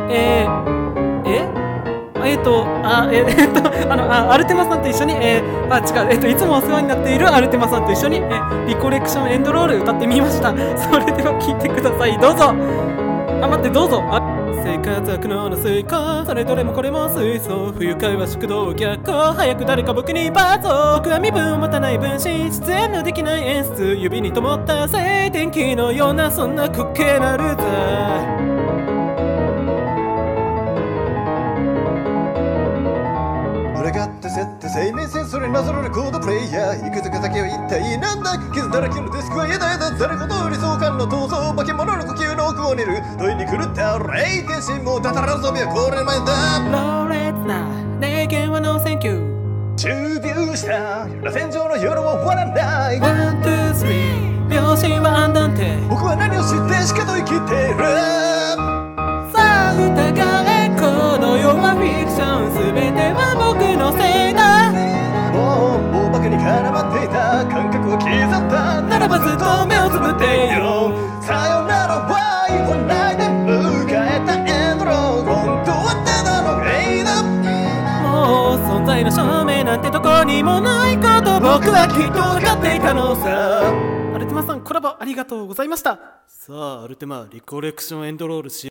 えアルテマさんと一緒に、違う、いつもお世話になっているアルテマさんと一緒に、リコレクションエンドロール歌ってみました。それでは聴いてください、どうぞ。待って、どうぞ。生活は苦悩のスイカ、それどれもこれも水素、不愉快は宿道逆行、早く誰か僕にバズ。僕は身分を持たない分子、出演のできない演出、指に灯った静電気のようなそんな滑稽なルーザー。 群がって設定生命線それなぞるレコードプレイヤー、行く先は一体なんだ。傷だらけのデスクはやだやだ、誰かと理想感の闘争、化け物の呼吸の奥を練る問いに狂った霊天使もたたら遊びはこれの前だ。 ロレッツな霊言はノーセンキュー、 中病した螺旋状の夜は終わらない。 ワン、ツー、スリー、病死はアンダンテ。 僕は何を知ってしかと生きている。 さあ疑え、この世はフィクション、全ては僕のせいだ。 もうバカに絡まっていた感覚は刻んだならばずっと目をつぶっていよう。 さよならは言わないで迎えたエンドロール、本当はただのゲイだ。 もう存在の証明なんてどこにもないこと僕はきっと分かっていたのさ。アルテマさんコラボありがとうございました。さあアルテマリコレクションエンドロールし